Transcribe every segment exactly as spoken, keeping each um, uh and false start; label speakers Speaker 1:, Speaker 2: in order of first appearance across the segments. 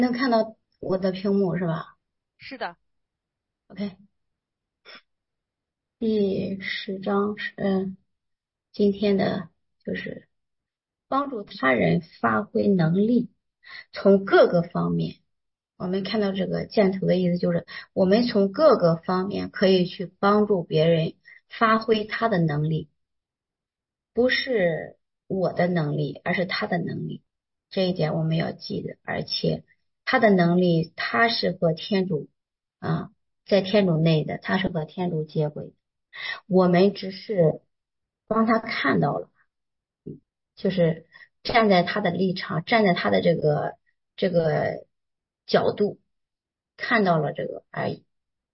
Speaker 1: 能看到我的屏幕是吧
Speaker 2: 是的。
Speaker 1: ？OK，第十章是嗯，今天的就是帮助他人发挥能力，从各个方面。我们看到这个箭头的意思就是，我们从各个方面可以去帮助别人发挥他的能力，不是我的能力，而是他的能力。这一点我们要记得，而且他的能力，他是和天主啊，在天主内的，他是和天主接轨。我们只是帮他看到了，就是站在他的立场，站在他的这个这个角度，看到了这个而已。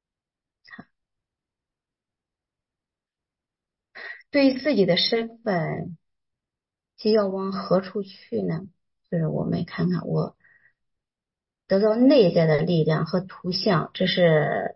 Speaker 1: 对于自己的身份，即要往何处去呢？就是我们看看我得到内在的力量和图像，这是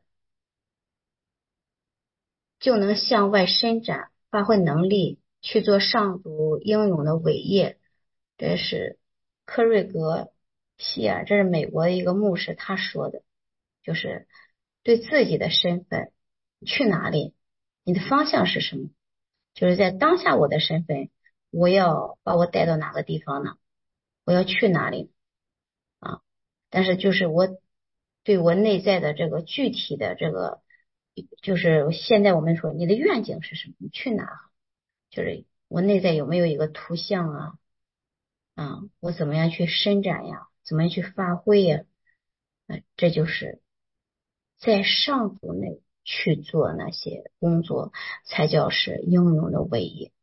Speaker 1: 就能向外伸展，发挥能力，去做上主英勇的伟业。这是科瑞格希尔，这是美国的一个牧师他说的，就是对自己的身份去哪里，你的方向是什么？就是在当下我的身份，我要把我带到哪个地方呢？我要去哪里啊？但是就是我对我内在的这个具体的这个，就是现在我们说你的愿景是什么？你去哪？就是我内在有没有一个图像啊？啊，我怎么样去伸展呀？怎么样去发挥呀？呃，这就是在上主内去做那些工作，才叫是英勇的伟业。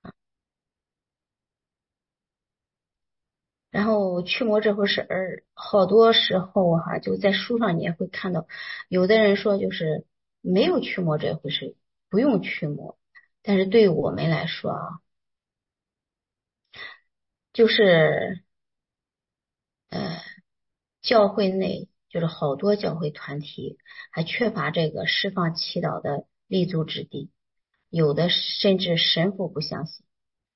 Speaker 1: 然后驱魔这回事儿，好多时候哈，就在书上你也会看到，有的人说就是没有驱魔这回事，不用驱魔。但是对于我们来说啊，就是呃，教会内就是好多教会团体还缺乏这个释放祈祷的立足之地，有的甚至神父不相信。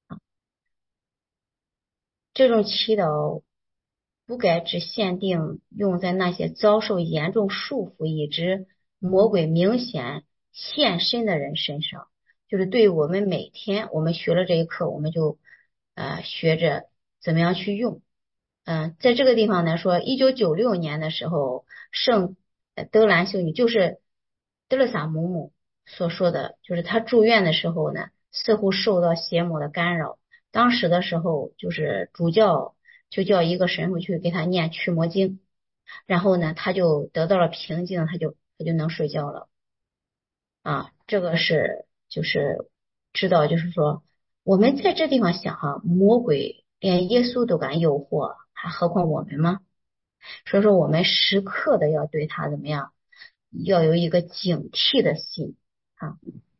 Speaker 1: 这种祈祷不该只限定用在那些遭受严重束缚以致魔鬼明显现身的人身上。就是对我们每天我们学了这一课，我们就呃学着怎么样去用。嗯、呃在这个地方呢说，一九九六年的时候，圣呃德兰修女就是德勒萨姆姆所说的，就是她住院的时候呢，似乎受到邪魔的干扰。当时的时候，就是主教就叫一个神父去给他念驱魔经，然后呢，他就得到了平静，他就他就能睡觉了啊。这个是就是知道，就是说我们在这地方想哈，魔鬼连耶稣都敢诱惑，还何况我们吗？所以说，我们时刻的要对他怎么样，要有一个警惕的心啊。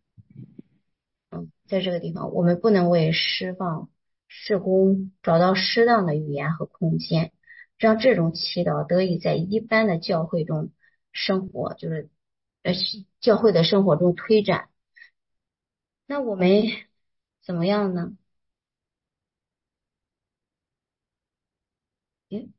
Speaker 1: 在这个地方，我们不能为释放事工找到适当的语言和空间，让这种祈祷得以在一般的教会中生活，就是呃教会的生活中推展。那我们怎么样呢？诶，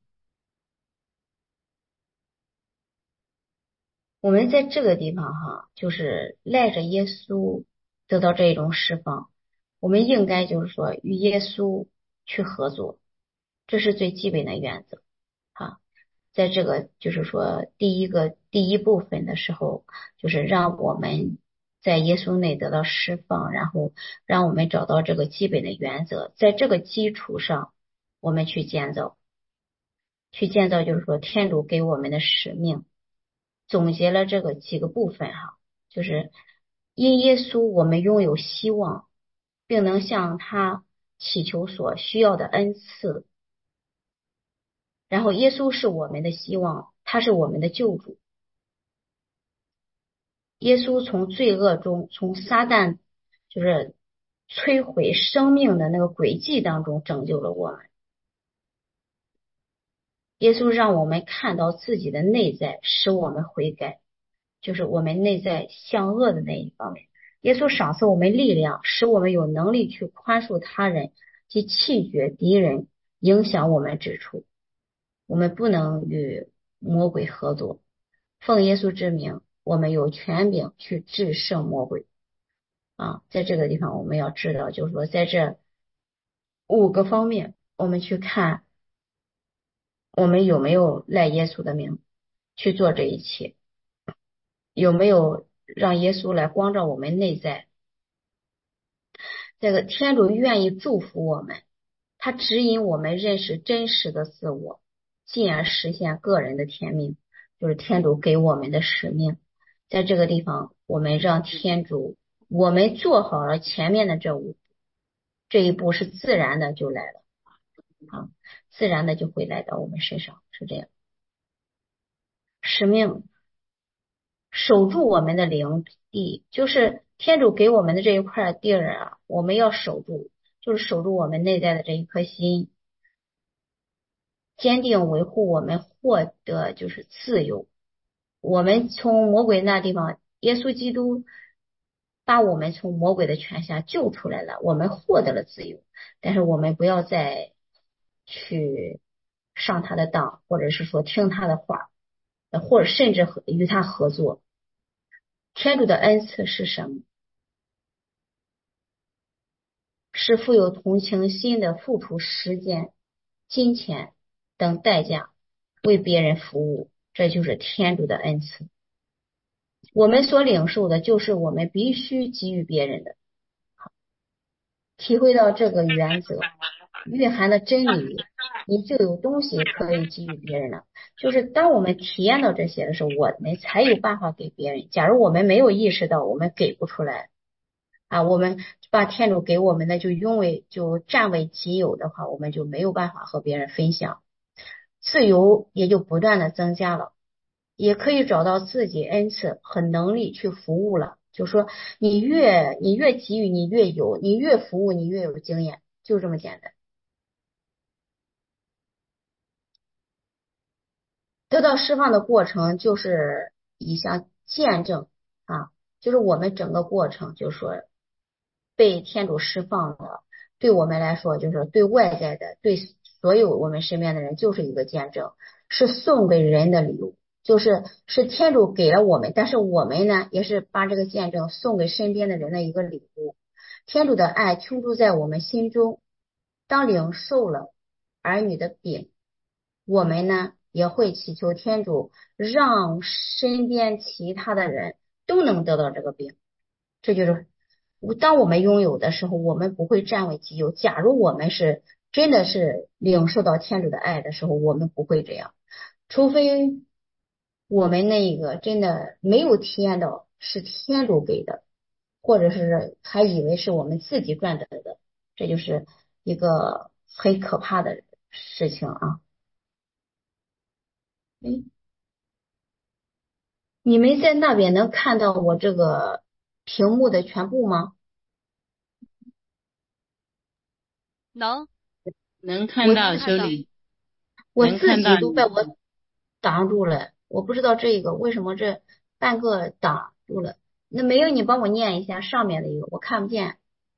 Speaker 1: 我们在这个地方哈，就是赖着耶稣得到这种释放，我们应该就是说与耶稣去合作，这是最基本的原则。哈。在这个就是说第一个第一部分的时候，就是让我们在耶稣内得到释放，然后让我们找到这个基本的原则，在这个基础上，我们去建造，去建造就是说天主给我们的使命，总结了这个几个部分哈，就是因耶稣我们拥有希望，并能向他祈求所需要的恩赐。然后耶稣是我们的希望，他是我们的救主。耶稣从罪恶中，从撒旦就是摧毁生命的那个轨迹当中拯救了我们。耶稣让我们看到自己的内在，使我们悔改，就是我们内在向恶的那一方面。耶稣赏赐我们力量，使我们有能力去宽恕他人及弃绝敌人影响我们之处。 我们不能与魔鬼合作。奉耶稣之名，我们有权柄去制胜魔鬼啊！在这个地方，我们要知道，就是说，在这五个方面，我们去看我们有没有赖耶稣的名去做这一切，有没有让耶稣来光照我们内在。这个天主愿意祝福我们，他指引我们认识真实的自我，进而实现个人的天命，就是天主给我们的使命。在这个地方，我们让天主，我们做好了前面的这五步，这一步是自然的就来了啊，自然的就会来到我们身上，是这样。使命守住我们的领地，就是天主给我们的这一块地儿啊，我们要守住，就是守住我们内在的这一颗心，坚定维护我们获得就是自由。我们从魔鬼那地方，耶稣基督把我们从魔鬼的权下救出来了，我们获得了自由。但是我们不要再去上他的当，或者是说听他的话，或者甚至和与他合作。天主的恩赐是什么？是富有同情心的付出时间、金钱等代价为别人服务，这就是天主的恩赐。我们所领受的就是我们必须给予别人的。体会到这个原则蕴含的真理，你就有东西可以给予别人了。就是当我们体验到这些的时候，我们才有办法给别人。假如我们没有意识到，我们给不出来啊，我们把天主给我们的就拥为就占为己有的话，我们就没有办法和别人分享，自由也就不断的增加了，也可以找到自己恩赐和能力去服务了。就说你越你越给予，你越有，你越服务，你越有经验，就这么简单。得到释放的过程就是一项见证啊，就是我们整个过程，就是说被天主释放的，对我们来说，就是对外在的，对所有我们身边的人，就是一个见证，是送给人的礼物，就是是天主给了我们，但是我们呢，也是把这个见证送给身边的人的一个礼物。天主的爱倾注在我们心中，当领受了儿女的饼，我们呢也会祈求天主让身边其他的人都能得到这个饼。这就是当我们拥有的时候，我们不会占为己有。假如我们是真的是领受到天主的爱的时候，我们不会这样，除非我们那个真的没有体验到是天主给的，或者是还以为是我们自己赚得的，这就是一个很可怕的事情啊。嗯，你们在那边能看到我这个屏幕的全部吗？
Speaker 2: 能
Speaker 3: 能看
Speaker 1: 我
Speaker 3: 到
Speaker 2: 看到。
Speaker 3: 修理，
Speaker 1: 我自
Speaker 3: 能看到
Speaker 1: 己都被我
Speaker 3: 你。
Speaker 1: 挡住了，我不知道这个为什么这半个挡住了。那没有，你帮我念一下上面的一个，我看不见。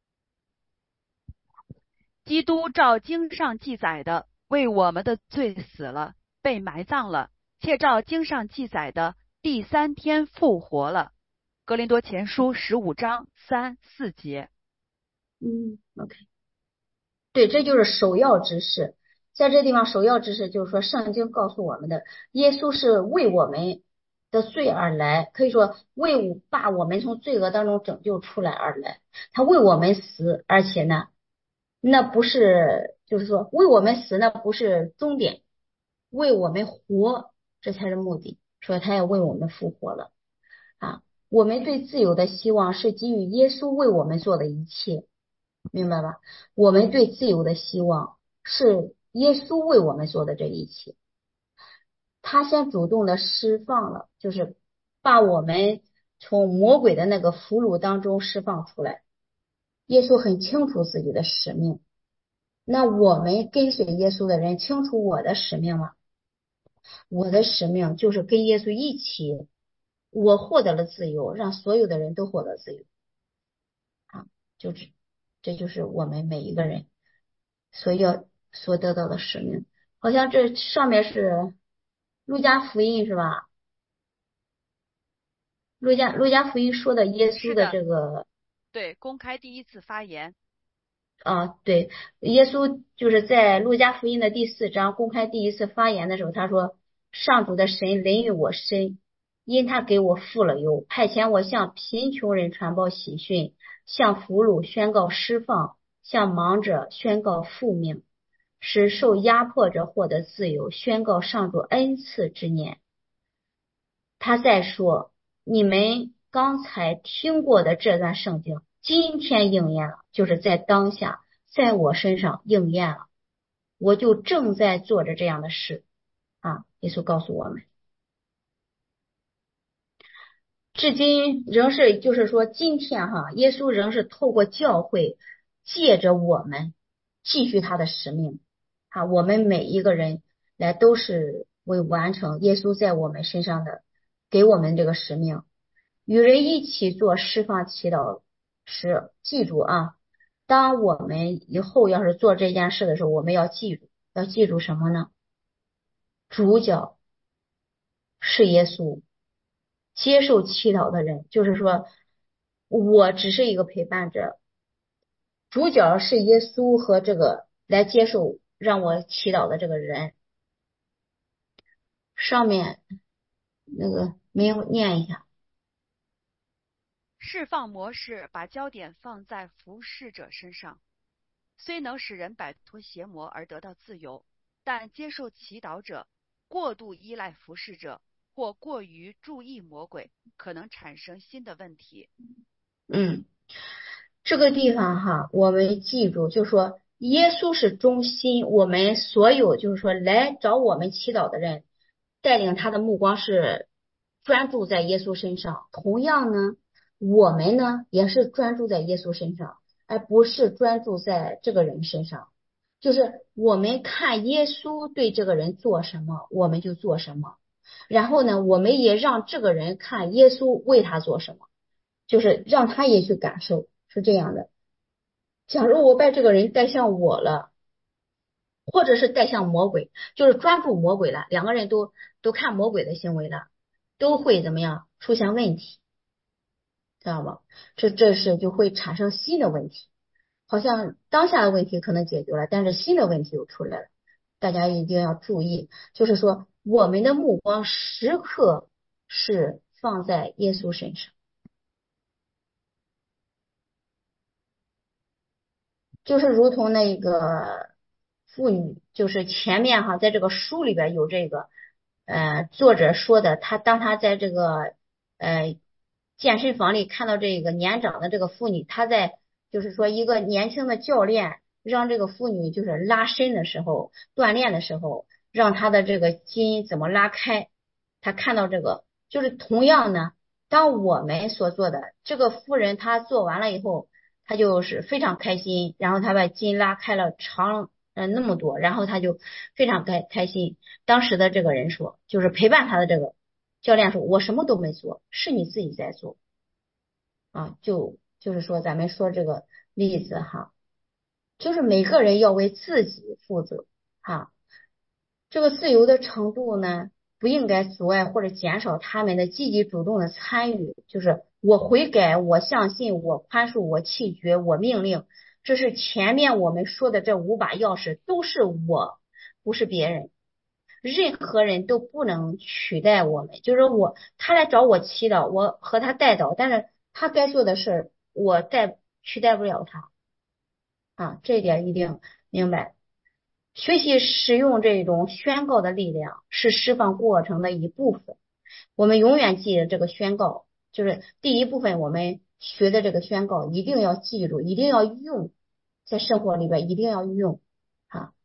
Speaker 2: 基督照经上记载的，为我们的罪死了，被埋葬了，且照经上记载的，第三天复活了。格林多前书十五章三四节。
Speaker 1: 嗯，OK。对，这就是首要之事。在这地方，首要之事就是说，圣经告诉我们的，耶稣是为我们的罪而来，可以说为把我们从罪恶当中拯救出来而来。他为我们死，而且呢，那不是，就是说为我们死，那不是终点，为我们活，这才是目的。说他要为我们复活了啊！我们对自由的希望是基于耶稣为我们做的一切。明白吧？我们对自由的希望是耶稣为我们做的这一切，他先主动的释放了，就是把我们从魔鬼的那个俘虏当中释放出来。耶稣很清楚自己的使命，那我们跟随耶稣的人清楚我的使命吗？我的使命就是跟耶稣一起，我获得了自由，让所有的人都获得自由啊！就是这就是我们每一个人所要所得到的使命。 好像这上面是路加福音是吧？路加路加福音说的耶稣的
Speaker 2: 是的，
Speaker 1: 这个
Speaker 2: 对，公开第一次发言。
Speaker 1: 啊，对，耶稣就是在路加福音的第四章公开第一次发言的时候，他说：“上主的神临于我身，因他给我付了油，派遣我向贫穷人传报喜讯，向俘虏宣告释放，向盲者宣告复命，使受压迫者获得自由，宣告上主恩赐之年。”他再说，你们刚才听过的这段圣经，今天应验了，就是在当下，在我身上应验了。我就正在做着这样的事啊！耶稣告诉我们，至今仍是，就是说，今天哈，耶稣仍是透过教会，借着我们继续他的使命啊。我们每一个人来都是为完成耶稣在我们身上的给我们这个使命。与人一起做释放祈祷时，记住啊，当我们以后要是做这件事的时候，我们要记住，要记住什么呢？主角是耶稣，接受祈祷的人，就是说我只是一个陪伴者，主角是耶稣和这个来接受让我祈祷的这个人。上面那个没有念一下。
Speaker 2: 释放模式把焦点放在服侍者身上，虽能使人摆脱邪魔而得到自由，但接受祈祷者过度依赖服侍者或过于注意魔鬼，可能产生新的问题。
Speaker 1: 嗯，这个地方哈，我们记住，就说耶稣是中心，我们所有就是说来找我们祈祷的人，带领他的目光是专注在耶稣身上。同样呢，我们呢也是专注在耶稣身上，而不是专注在这个人身上。就是我们看耶稣对这个人做什么，我们就做什么。然后呢，我们也让这个人看耶稣为他做什么。就是让他也去感受，是这样的。假如我把这个人带向我了，或者是带向魔鬼，就是专注魔鬼了，两个人都都看魔鬼的行为了，都会怎么样出现问题，知道吗？这这是就会产生新的问题，好像当下的问题可能解决了，但是新的问题又出来了。大家一定要注意，就是说我们的目光时刻是放在耶稣身上。就是如同那个妇女，就是前面哈，在这个书里边有这个，呃，作者说的，他当他在这个呃健身房里看到这个年长的这个妇女，她在就是说一个年轻的教练让这个妇女就是拉伸的时候，锻炼的时候，让她的这个筋怎么拉开，他看到这个，就是同样呢，当我们所做的这个妇人她做完了以后。他就是非常开心，然后他把筋拉开了长嗯、呃、那么多，然后他就非常开开心。当时的这个人说，就是陪伴他的这个教练说，我什么都没做，是你自己在做啊，就就是说咱们说这个例子哈，就是每个人要为自己负责哈。这个自由的程度呢，不应该阻碍或者减少他们的积极主动的参与。就是我悔改，我相信，我宽恕，我弃绝，我命令，这是前面我们说的这五把钥匙，都是我，不是别人。任何人都不能取代我们。就是我，他来找我祈祷，我和他代祷，但是他该做的事，我代取代不了他啊，这一点一定明白。学习使用这种宣告的力量是释放过程的一部分。我们永远记得这个宣告，就是第一部分我们学的这个宣告，一定要记住，一定要用，在生活里边一定要用啊。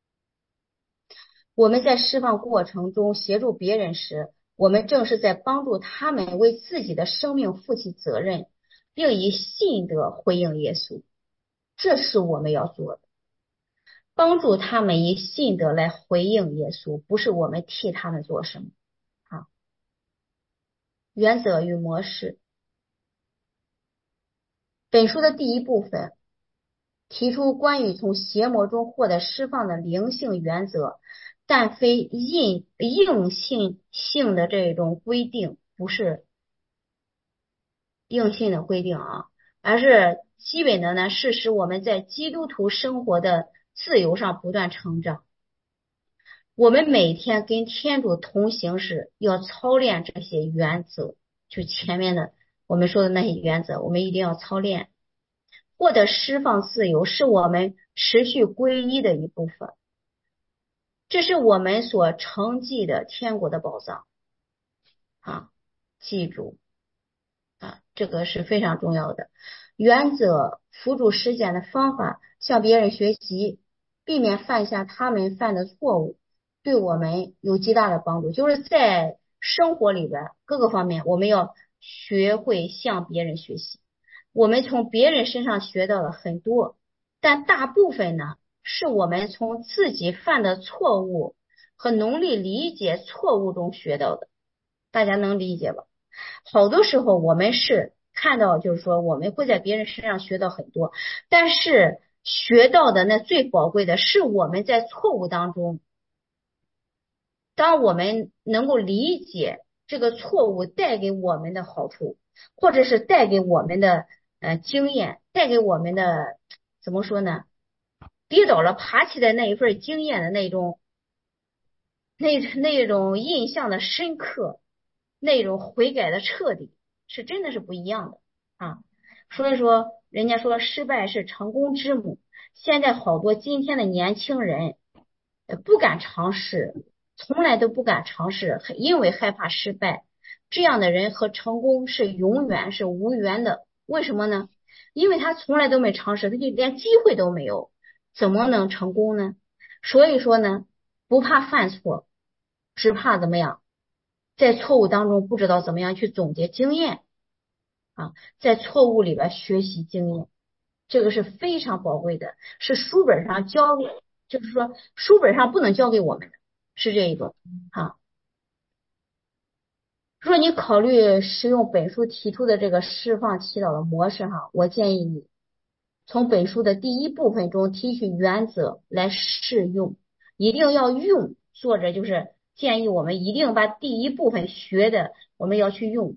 Speaker 1: 我们在释放过程中协助别人时，我们正是在帮助他们为自己的生命负起责任，并以信德回应耶稣。这是我们要做的。帮助他们以信德来回应耶稣，不是我们替他们做什么啊。原则与模式，本书的第一部分提出关于从邪魔中获得释放的灵性原则， 但非硬硬性性的这种规定，不是硬性的规定啊，而是基本的呢，是使我们在基督徒生活的自由上不断成长。我们每天跟天主同行时，要操练这些原则，就前面的我们说的那些原则，我们一定要操练。获得释放自由是我们持续皈依的一部分，这是我们所承继的天国的宝藏啊！记住啊，这个是非常重要的。原则辅助实践的方法，向别人学习，避免犯下他们犯的错误，对我们有极大的帮助。就是在生活里边各个方面，我们要学会向别人学习。我们从别人身上学到了很多，但大部分呢，是我们从自己犯的错误和努力理解错误中学到的。大家能理解吧？好多时候我们是看到，就是说我们会在别人身上学到很多，但是学到的那最宝贵的是我们在错误当中，当我们能够理解这个错误带给我们的好处，或者是带给我们的呃经验，带给我们的怎么说呢？跌倒了爬起来那一份经验的那种那那种印象的深刻，那种悔改的彻底，是真的是不一样的啊。所以说，人家说失败是成功之母。现在好多今天的年轻人呃不敢尝试，从来都不敢尝试，因为害怕失败。这样的人和成功是永远是无缘的。为什么呢？因为他从来都没尝试，他就连机会都没有，怎么能成功呢？所以说呢，不怕犯错，只怕怎么样，在错误当中不知道怎么样去总结经验啊，在错误里边学习经验，这个是非常宝贵的，是书本上教，就是说书本上不能教给我们的，是这一种啊。若你考虑使用本书提出的这个释放祈祷的模式哈，我建议你从本书的第一部分中提取原则来试用，一定要用。作者就是建议我们一定把第一部分学的，我们要去用。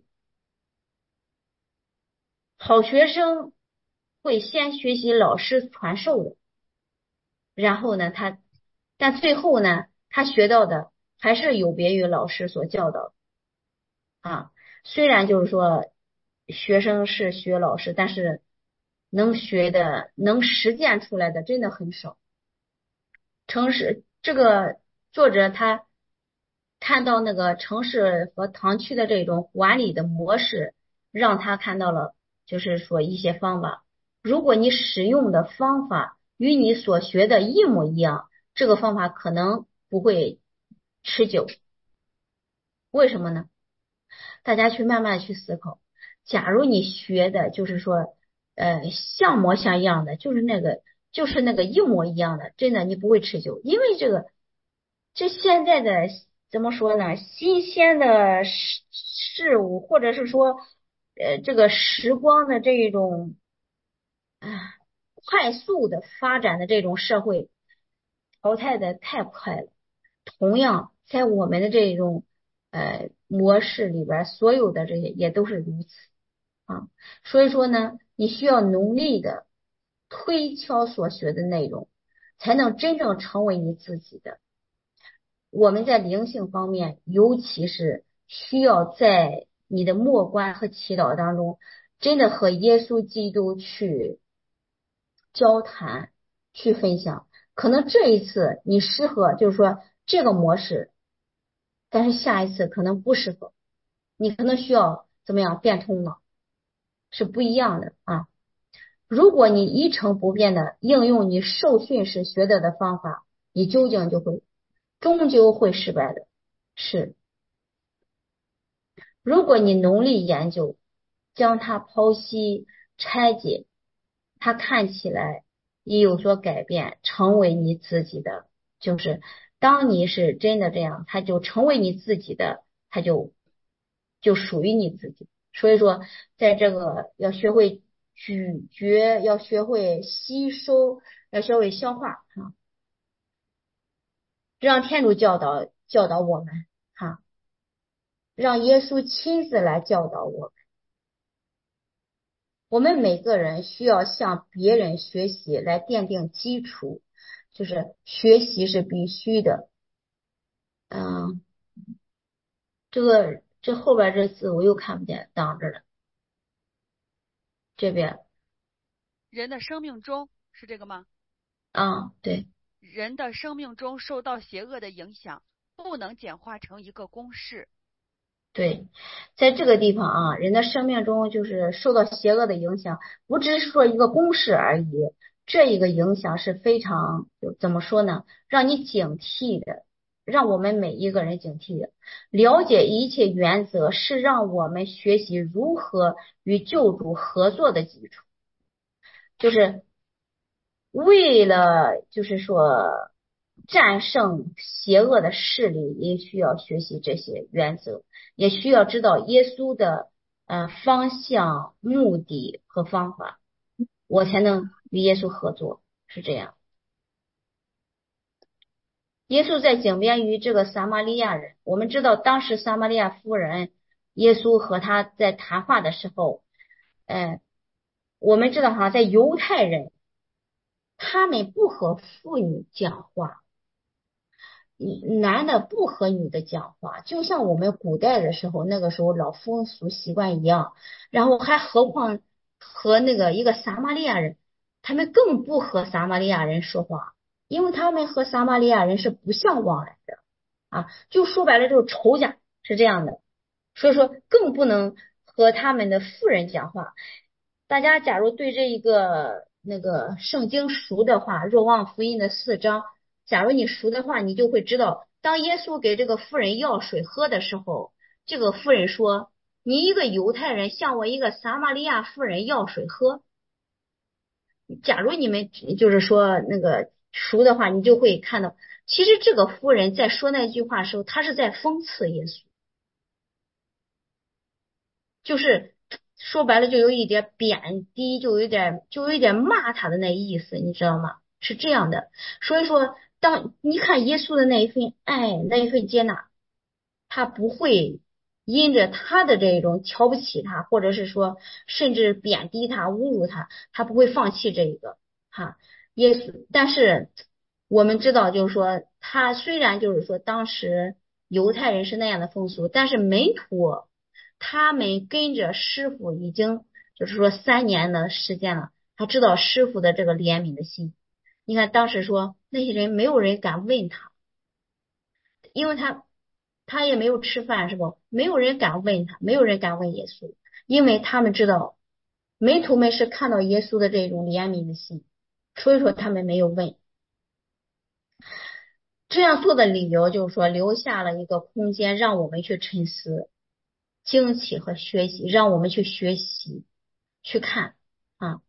Speaker 1: 好学生会先学习老师传授的，然后呢，他但最后呢，他学到的还是有别于老师所教导的啊。虽然就是说学生是学老师，但是能学的、能实践出来的真的很少。城市这个作者他看到那个城市和堂区的这种管理的模式，让他看到了就是说一些方法。如果你使用的方法与你所学的一模一样，这个方法可能不会持久。为什么呢？大家去慢慢去思考。假如你学的就是说，呃，像模像样的，就是那个，就是那个一模一样的，真的你不会持久，因为这个，这现在的怎么说呢？新鲜的事事物，或者是说，呃，这个时光的这一种啊，快速的发展的这种社会，淘汰的太快了。同样，在我们的这种呃模式里边，所有的这些也都是如此啊。所以说呢，你需要努力的推敲所学的内容，才能真正成为你自己的。我们在灵性方面，尤其是需要在你的默观和祈祷当中，真的和耶稣基督去交谈、去分享。可能这一次你适合，就是说这个模式，但是下一次可能不适合，你可能需要怎么样变通了，是不一样的啊。如果你一成不变的应用你受训时学得的方法，你究竟就会终究会失败的。是，如果你努力研究，将它剖析拆解，它看起来也有所改变，成为你自己的。就是当你是真的这样，它就成为你自己的，它就就属于你自己。所以说，在这个要学会咀嚼，要学会吸收，要学会消化啊。 让天主教导教导我们哈，让耶稣亲自来教导我们。我们每个人需要向别人学习来奠定基础，就是学习是必须的。嗯，这个这后边这字我又看不见，挡着了。这边
Speaker 2: 人的生命中是这个吗？
Speaker 1: 啊，对
Speaker 2: 人的生命中受到邪恶的影响，不能简化成一个公式。
Speaker 1: 对，在这个地方啊，人的生命中就是受到邪恶的影响，不只是说一个公式而已，这一个影响是非常就怎么说呢？让你警惕的，让我们每一个人警惕的，了解一切原则，是让我们学习如何与救主合作的基础。就是为了就是说战胜邪恶的势力，也需要学习这些原则，也需要知道耶稣的呃方向、目的和方法，我才能与耶稣合作。是这样。耶稣在井边与这个撒玛利亚人，我们知道当时撒玛利亚妇人，耶稣和他在谈话的时候，呃，我们知道哈，在犹太人。他们不和妇女讲话，男的不和女的讲话，就像我们古代的时候，那个时候老风俗习惯一样。然后还何况和那个一个撒玛利亚人，他们更不和撒玛利亚人说话，因为他们和撒玛利亚人是不相往来的啊，就说白了就是仇家，是这样的。所以说更不能和他们的妇人讲话。大家假如对这一个那个圣经熟的话，若望福音的四章，假如你熟的话，你就会知道，当耶稣给这个妇人要水喝的时候，这个妇人说：你一个犹太人向我一个撒玛利亚妇人要水喝。假如你们就是说那个熟的话，你就会看到，其实这个妇人在说那句话的时候，她是在讽刺耶稣。就是说白了就有一点贬低，就有点就有一点骂他的那意思，你知道吗？是这样的。所以说当你看耶稣的那一份爱，那一份接纳，他不会因着他的这种瞧不起他，或者是说甚至贬低他、侮辱他，他不会放弃这一个哈。耶稣，但是我们知道，就是说他虽然就是说当时犹太人是那样的风俗，但是门徒他们跟着师傅已经就是说三年的时间了，他知道师傅的这个怜悯的心。你看当时说那些人没有人敢问他，因为他他也没有吃饭，是不？没有人敢问他，没有人敢问耶稣，因为他们知道门徒们是看到耶稣的这种怜悯的心，所以说他们没有问。这样做的理由就是说留下了一个空间让我们去沉思、惊奇和学习，让我们去学习、去看啊，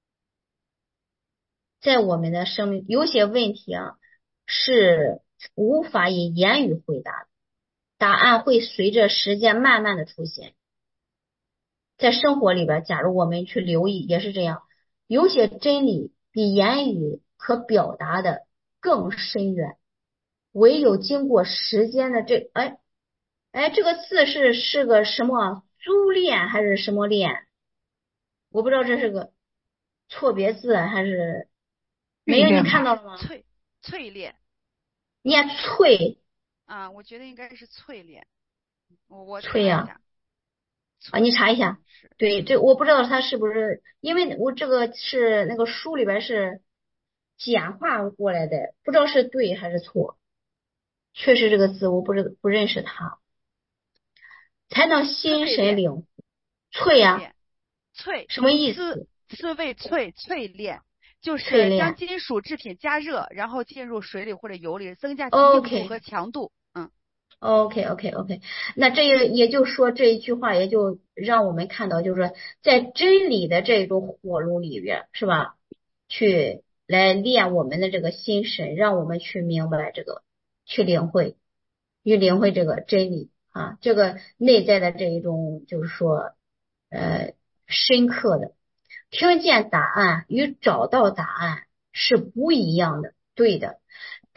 Speaker 1: 在我们的生命有些问题啊是无法以言语回答的，答案会随着时间慢慢的出现。在生活里边，假如我们去留意，也是这样，有些真理比言语可表达的更深远，唯有经过时间的这哎哎这个字是是个什么租恋还是什么恋？我不知道这是个错别字还是没有，你看到了吗？
Speaker 2: 淬淬炼
Speaker 1: 念淬
Speaker 2: 啊，我觉得应该是淬炼。我我查
Speaker 1: 淬呀
Speaker 2: 一下
Speaker 1: 啊，你查一下。
Speaker 2: 是
Speaker 1: 对对，我不知道它是不是，因为我这个是那个书里边是简化过来的，不知道是对还是错。确实这个字我不知不认识它，才能心
Speaker 2: 淬炼
Speaker 1: 神领淬呀、
Speaker 2: 炼淬
Speaker 1: 什么意
Speaker 2: 滋
Speaker 1: 思？
Speaker 2: 滋味淬淬炼，就
Speaker 1: 淬
Speaker 2: 是将
Speaker 1: 炼。
Speaker 2: 金属制品加热，然后进入水里或者油里，增加其硬度
Speaker 1: OK
Speaker 2: 和强度。嗯，
Speaker 1: OK OK OK，那这也也就是说这一句话也就让我们看到，就是说在真理的这种火炉里边，是吧？去来练我们的这个心神，让我们去明白这个，去领会，去领会这个真理啊，这个内在的这一种就是说呃深刻的，听见答案与找到答案是不一样的，对的。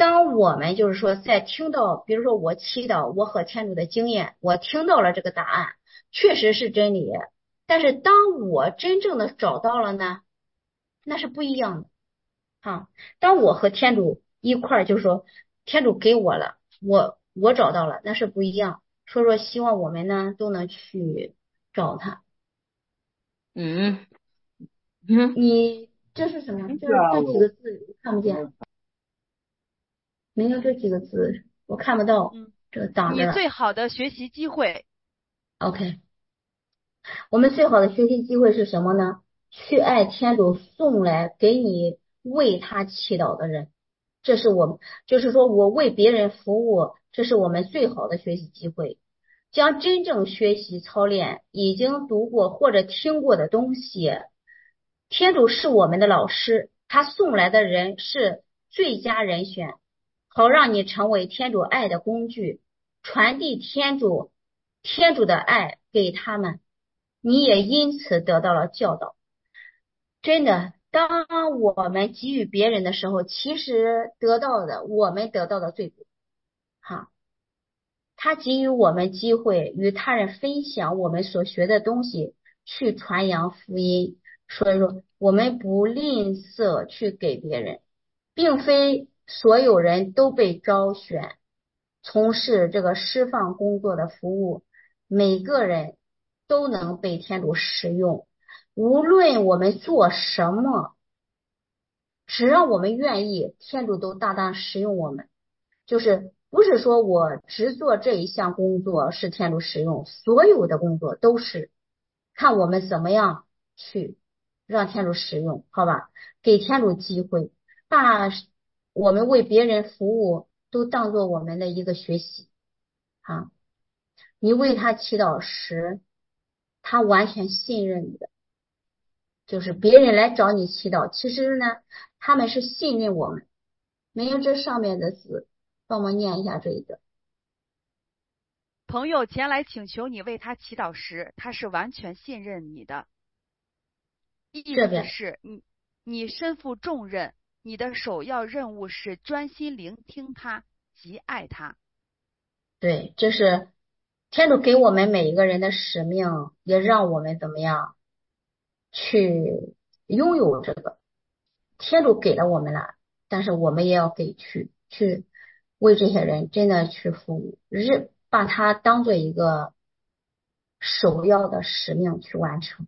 Speaker 1: 当我们就是说在听到，比如说我祈祷，我和天主的经验，我听到了这个答案，确实是真理。但是当我真正的找到了呢，那是不一样的啊。当我和天主一块儿，就是说天主给我了，我我找到了，那是不一样。所以说，希望我们呢都能去找他。
Speaker 3: 嗯嗯，
Speaker 1: 你这是什么？这这几个字我看不见，没有这几个字我看不到，
Speaker 2: 嗯，
Speaker 1: 这个挡着了。
Speaker 2: 你最好的学习机会，
Speaker 1: OK。我们最好的学习机会是什么呢？去爱天主送来给你为他祈祷的人，这是我们，就是说我为别人服务，这是我们最好的学习机会。将真正学习操练已经读过或者听过的东西，天主是我们的老师，他送来的人是最佳人选，好让你成为天主爱的工具，传递天主天主的爱给他们。你也因此得到了教导。真的，当我们给予别人的时候，其实得到的，我们得到的最多。哈，他给予我们机会与他人分享我们所学的东西，去传扬福音。所以说，我们不吝啬去给别人，并非所有人都被招选从事这个释放工作的服务，每个人都能被天主使用。无论我们做什么，只要我们愿意，天主都大大使用我们。就是不是说我只做这一项工作是天主使用，所有的工作都是看我们怎么样去让天主使用，好吧？给天主机会，把我们为别人服务都当做我们的一个学习啊。你为他祈祷时，他完全信任你的。就是别人来找你祈祷，其实呢，他们是信任我们。没有这上面的字，帮忙念一下这一个。
Speaker 2: 朋友前来请求你为他祈祷时，他是完全信任你的。意思
Speaker 1: 这边
Speaker 2: 是你你身负重任，你的首要任务是专心聆听他及爱他。
Speaker 1: 对，这是天主给我们每一个人的使命，也让我们怎么样去拥有这个。天主给了我们了，但是我们也要给去去为这些人真的去服务，认把它当做一个首要的使命去完成。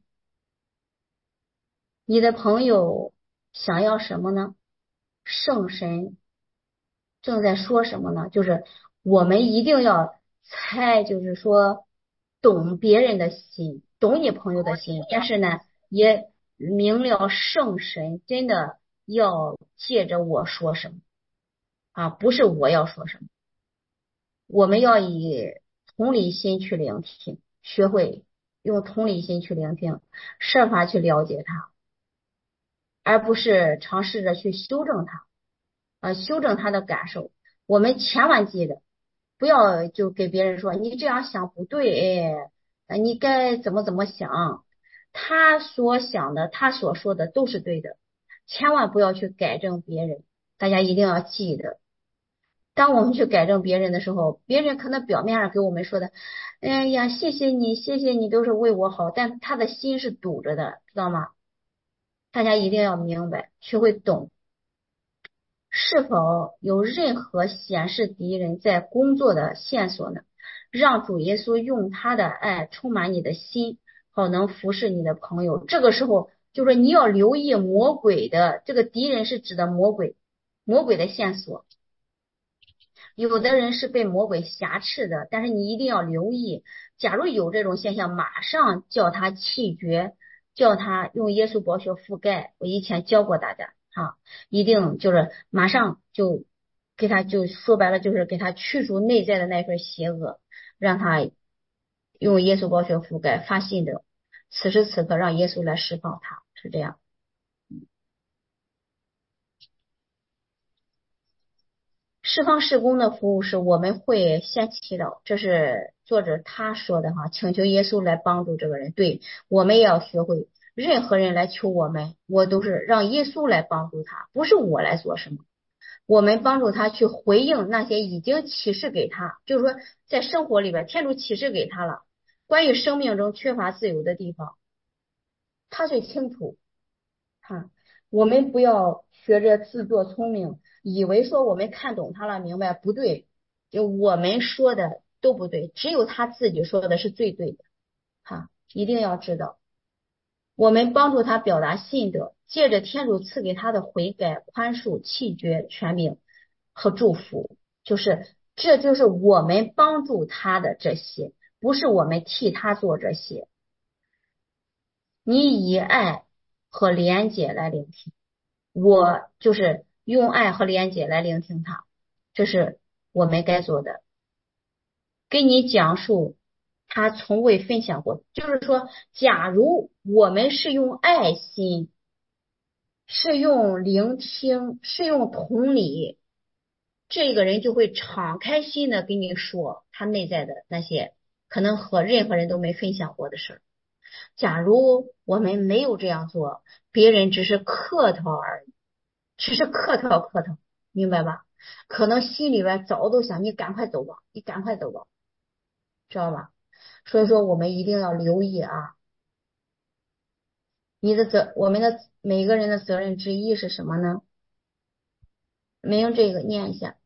Speaker 1: 你的朋友想要什么呢？圣神正在说什么呢？就是我们一定要猜，就是说懂别人的心，懂你朋友的心，但是呢，也明了圣神真的要借着我说什么啊，不是我要说什么，我们要以同理心去聆听，学会用同理心去聆听，设法去了解他，而不是尝试着去修正他。呃，修正他的感受。我们千万记得，不要就给别人说你这样想不对，哎，呃你该怎么怎么想。他所想的，他所说的都是对的，千万不要去改正别人。大家一定要记得，当我们去改正别人的时候，别人可能表面上给我们说的，哎呀，谢谢你，谢谢你，都是为我好，但他的心是堵着的，知道吗？大家一定要明白，学会懂。是否有任何显示敌人在工作的线索呢？让主耶稣用他的爱充满你的心，好能服侍你的朋友。这个时候，就说你要留意魔鬼的，这个敌人是指的魔鬼，魔鬼的线索。有的人是被魔鬼挟持的，但是你一定要留意，假如有这种现象，马上叫他弃绝，叫他用耶稣宝血覆盖。我以前教过大家哈，一定就是马上就给他，就说白了就是给他驱除内在的那份邪恶，让他用耶稣宝血覆盖，发信的，此时此刻让耶稣来释放他，是这样。释放事工的服务是我们会先祈祷，这是作者他说的哈，请求耶稣来帮助这个人。对，我们也要学会，任何人来求我们，我都是让耶稣来帮助他，不是我来做什么。 我们帮助他去回应那些已经启示给他，就是说在生活里边天主启示给他了关于生命中缺乏自由的地方，他最清楚。哈，我们不要学着自作聪明，以为说我们看懂他了，明白不对，就我们说的都不对，只有他自己说的是最对的。哈，一定要知道，我们帮助他表达信德，借着天主赐给他的悔改、宽恕、弃绝、权柄和祝福，就是这就是我们帮助他的这些，不是我们替他做这些。你以爱和连结来聆听，我就是用爱和连结来聆听他，这是我们该做的。给你讲述他从未分享过，就是说，假如我们是用爱心，是用聆听，是用同理，这个人就会敞开心的跟你说他内在的那些可能和任何人都没分享过的事儿。假如我们没有这样做，别人只是客套而已，只是客套客套，明白吧？可能心里边早都想你赶快走吧，你赶快走吧，知道吧？所以说我们一定要留意啊，你的责，我们的每个人的责任之一是什么呢？没用这个念一下。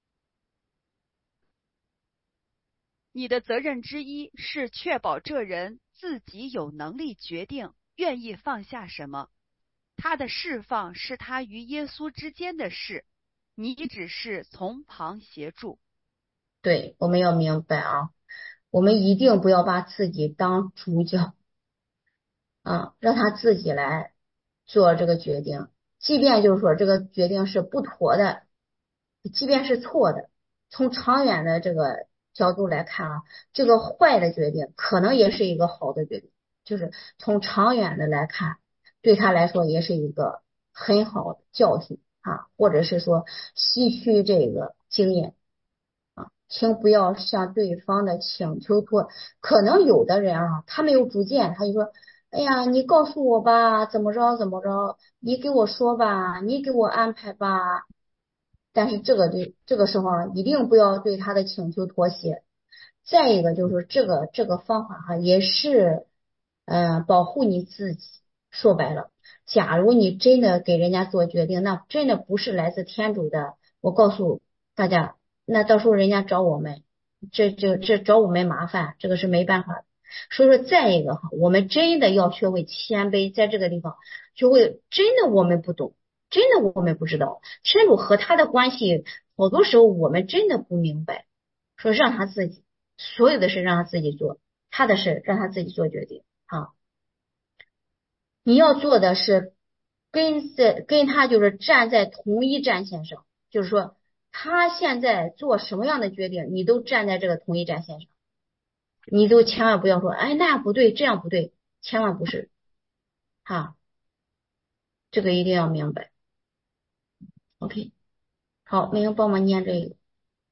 Speaker 2: 你的责任之一是确保这人自己有能力决定愿意放下什么，他的释放是他与耶稣之间的事，你只是从旁协助。
Speaker 1: 对，我们要明白啊，我们一定不要把自己当主角啊，让他自己来做这个决定，即便就是说这个决定是不妥的，即便是错的，从长远的这个角度来看啊，这个坏的决定可能也是一个好的决定，就是从长远的来看，对他来说也是一个很好的教训啊，或者是说吸取这个经验。请不要向对方的请求托，可能有的人啊，他没有主见，他就说，哎呀，你告诉我吧，怎么着怎么着，你给我说吧，你给我安排吧。但是这个对这个时候啊，一定不要对他的请求妥协。再一个就是这个这个方法哈、也是，嗯、呃保护你自己。说白了，假如你真的给人家做决定，那真的不是来自天主的，我告诉大家。那到时候人家找我们，这这这找我们麻烦，这个是没办法的。所以说，再一个哈，我们真的要学会谦卑，在这个地方学会真的我们不懂，真的我们不知道天主和他的关系，好多时候我们真的不明白。说让他自己，所有的事让他自己做，他的事让他自己做决定啊。你要做的是跟在跟他就是站在同一战线上，就是说他现在做什么样的决定，你都站在这个同一战线上，你都千万不要说，哎，那样不对，这样不对，千万不是哈，这个一定要明白。OK，好，没人帮忙念这个。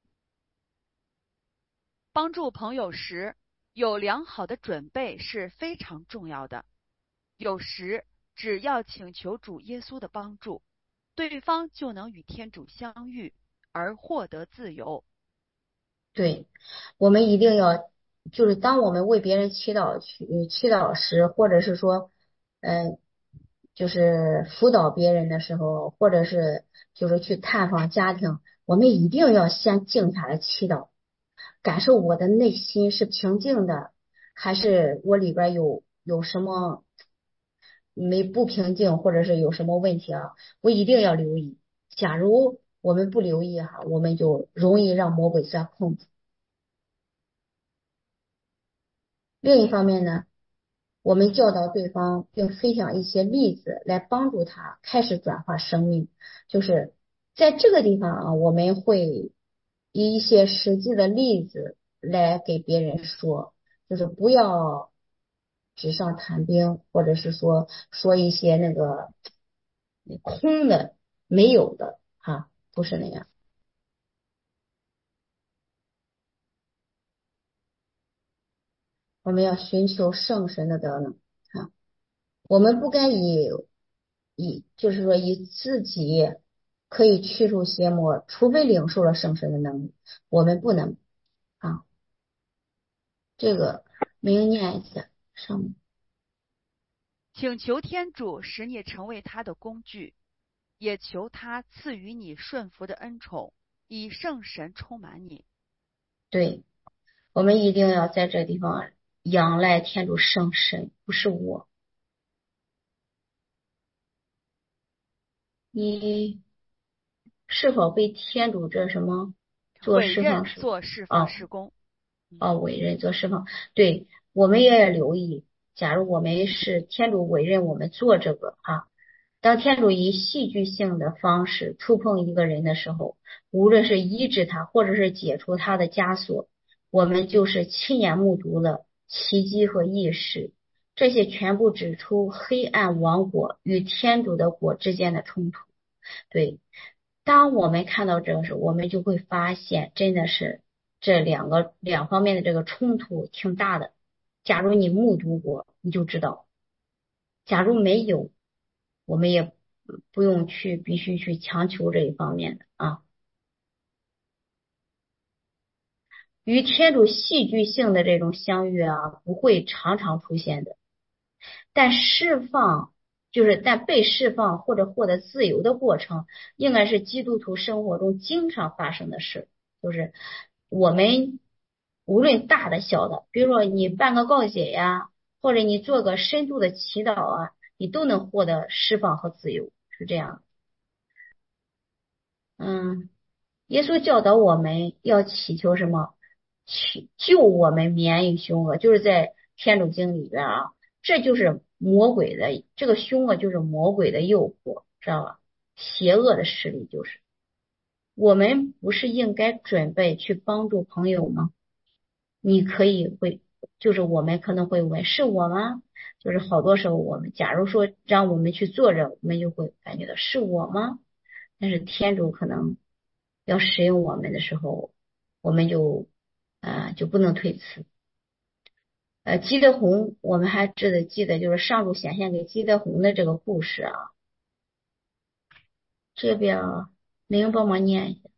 Speaker 2: 帮助朋友时，有良好的准备是非常重要的。有时，只要请求主耶稣的帮助，对方就能与天主相遇，而获得自由。
Speaker 1: 对，我们一定要，就是当我们为别人祈祷去祈祷时，或者是说，嗯、就是辅导别人的时候，或者是就是去探访家庭，我们一定要先静下来祈祷，感受我的内心是平静的，还是我里边有有什么没不平静，或者是有什么问题啊，我一定要留意。假如我们不留意哈，我们就容易让魔鬼钻空子。另一方面呢，我们教导对方并分享一些例子来帮助他开始转化生命。就是在这个地方啊，我们会以一些实际的例子来给别人说，就是不要纸上谈兵，或者是说说一些那个空的、没有的哈，不是那样。我们要寻求圣神的德能啊。我们不该以以就是说以自己可以驱除邪魔，除非领受了圣神的能力，我们不能啊。这个明念一下上面。
Speaker 2: 请求天主使你成为他的工具，也求他赐予你顺服的恩宠，以圣神充满你。
Speaker 1: 对，我们一定要在这地方仰赖天主圣神，不是我。你是否被天主这什么做
Speaker 2: 委任
Speaker 1: 释放事？
Speaker 2: 做释放
Speaker 1: 哦
Speaker 2: 事工。
Speaker 1: 哦，委任做释放，对，我们也要留意。假如我们是天主委任我们做这个啊，当天主以戏剧性的方式触碰一个人的时候，无论是医治他，或者是解除他的枷锁，我们就是亲眼目睹了奇迹和异事。这些全部指出黑暗王国与天主的国之间的冲突。对，当我们看到这个时候，我们就会发现，真的是这两个两方面的这个冲突挺大的。假如你目睹过，你就知道；假如没有，我们也不用去必须去强求这一方面的啊。与天主戏剧性的这种相遇啊，不会常常出现的。但释放就是但被释放或者获得自由的过程，应该是基督徒生活中经常发生的事。就是我们无论大的小的，比如说你办个告解呀，或者你做个深度的祈祷啊，你都能获得释放和自由，是这样。嗯，耶稣教导我们要祈求什么？去救我们免于凶恶，就是在天主经里边啊，这就是魔鬼的这个凶恶，就是魔鬼的诱惑，知道吧？邪恶的势力就是。我们不是应该准备去帮助朋友吗？你可以会，就是我们可能会问，是我吗？就是好多时候我们，假如说让我们去做着，我们就会感觉到是我吗？但是天主可能要使用我们的时候，我们就啊、呃就不能推辞。呃，基德红，我们还值得记得，就是上主显现给基德红的这个故事啊。这边明帮忙念一下。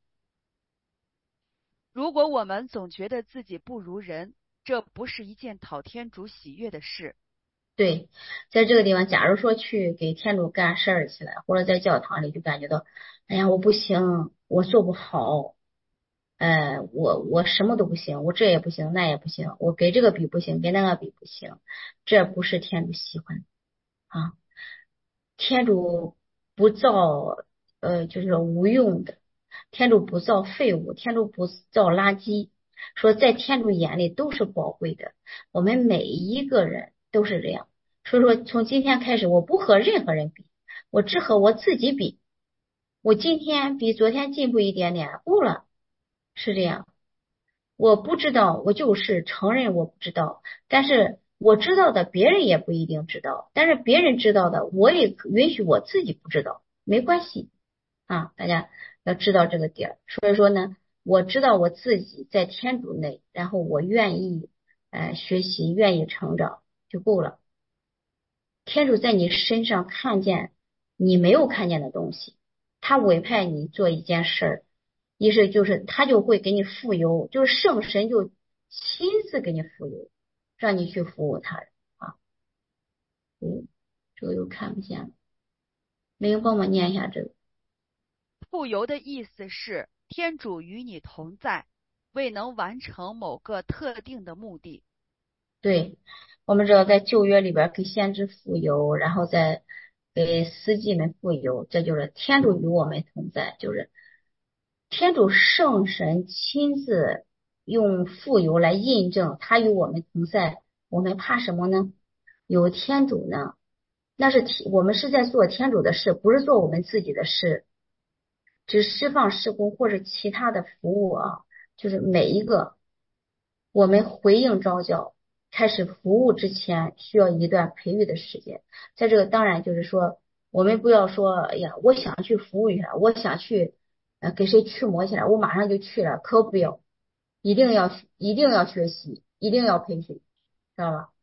Speaker 2: 如果我们总觉得自己不如人，这不是一件讨天主喜悦的事。
Speaker 1: 对，在这个地方，假如说去给天主干事儿起来，或者在教堂里就感觉到，哎呀，我不行，我做不好，呃，我我什么都不行，我这也不行，那也不行，我跟这个比不行，跟那个比不行，这不是天主喜欢啊。天主不造呃，就是无用的，天主不造废物，天主不造垃圾，说在天主眼里都是宝贵的，我们每一个人都是这样。所以说从今天开始，我不和任何人比，我只和我自己比。我今天比昨天进步一点点，够了，是这样。我不知道，我就是承认我不知道，但是我知道的别人也不一定知道，但是别人知道的我也允许我自己不知道，没关系啊，大家要知道这个点儿。所以说呢，我知道我自己在天主内，然后我愿意呃学习，愿意成长就够了。天主在你身上看见你没有看见的东西，他委派你做一件事儿，一是就是他就会给你富有，就是圣神就亲自给你富有，让你去服务他人啊。嗯，这个又看不见了，没有帮我念一下这个。
Speaker 2: 富有的意思是天主与你同在，未能完成某个特定的目的。
Speaker 1: 对，我们知道在旧约里边给先知富有，然后再给司祭们富有，这就是天主与我们同在，就是天主圣神亲自用富有来印证他与我们同在，我们怕什么呢？有天主呢，那是天我们是在做天主的事，不是做我们自己的事，只释放施工或者其他的服务啊，就是每一个我们回应召叫。开始服务之前需要一段培育的时间，在这个当然就是说，我们不要说，哎呀，我想去服务一下，我想去呃给谁驱魔去了，我马上就去了，可不要，一定要一定要学习，一定要培训，知道吧？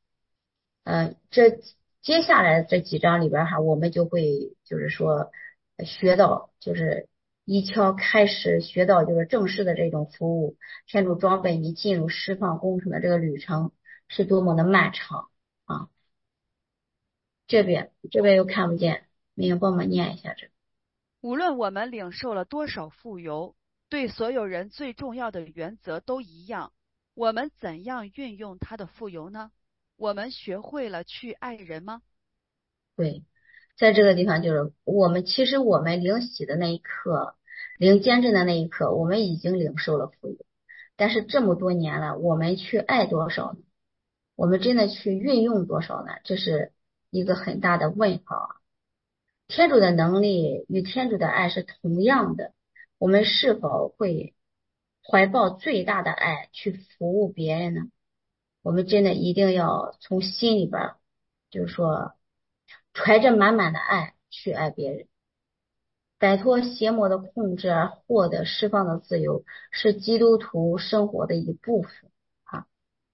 Speaker 1: 嗯、呃，这接下来这几章里边哈，我们就会就是说学到，就是一敲开始学到就是正式的这种服务，天主装备你进入释放工程的这个旅程是多么的漫长啊！这边这边又看不见，明明帮我们念一下这个。
Speaker 2: 无论我们领受了多少富有，对所有人最重要的原则都一样。我们怎样运用它的富有呢？我们学会了去爱人吗？
Speaker 1: 对，在这个地方就是我们其实我们领洗的那一刻，领坚振的那一刻，我们已经领受了富有，但是这么多年了，我们去爱多少呢？我们真的去运用多少呢？这是一个很大的问号啊！天主的能力与天主的爱是同样的，我们是否会怀抱最大的爱去服务别人呢？我们真的一定要从心里边儿，就是说，揣着满满的爱去爱别人，摆脱邪魔的控制而获得释放的自由，是基督徒生活的一部分啊。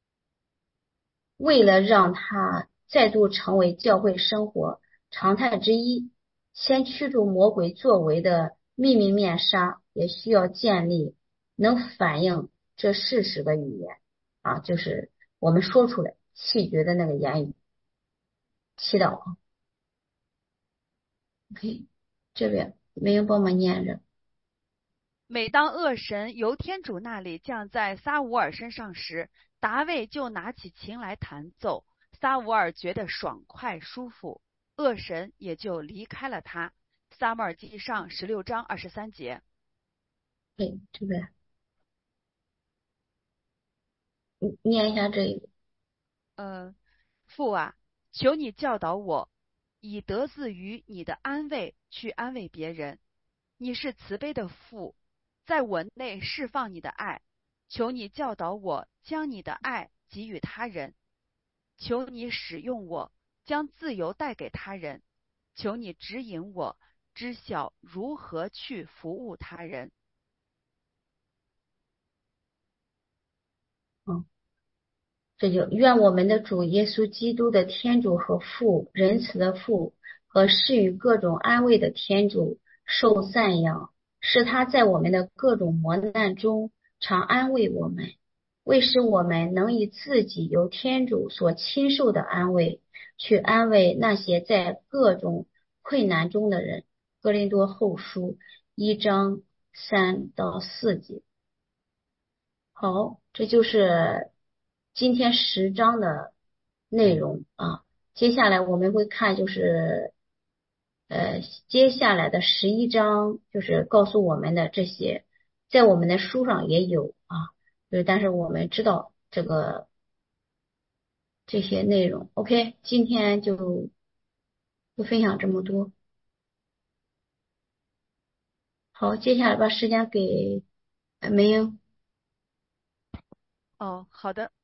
Speaker 1: 为了让它再度成为教会生活常态之一，先驱逐魔鬼作为的秘密面纱，也需要建立能反映这事实的语言啊，就是我们说出来气绝的那个言语。祈祷啊，OK，这边没人帮忙念着。
Speaker 2: 每当恶神由天主那里降在撒乌尔身上时，达味就拿起琴来弹奏。撒乌尔觉得爽快舒服，恶神也就离开了他。撒母耳记上十六章二十三节。
Speaker 1: 对，这边你念一下这个。
Speaker 2: 呃，父啊，求你教导我，以得自于你的安慰去安慰别人。你是慈悲的父，在我内释放你的爱。求你教导我，将你的爱给予他人。求你使用我，将自由带给他人。求你指引我，知晓如何去服务他人。
Speaker 1: 嗯。这就愿我们的主耶稣基督的天主和父，仁慈的父和施予各种安慰的天主受赞扬，使他在我们的各种磨难中常安慰我们，为使我们能以自己由天主所亲受的安慰，去安慰那些在各种困难中的人。哥林多后书一章三到四节。好，这就是今天十章的内容啊。接下来我们会看，就是呃，接下来的十一章，就是告诉我们的这些，在我们的书上也有啊，就是但是我们知道这个这些内容。OK，今天就就分享这么多。好，接下来把时间给呃梅英。
Speaker 2: 哦，好的。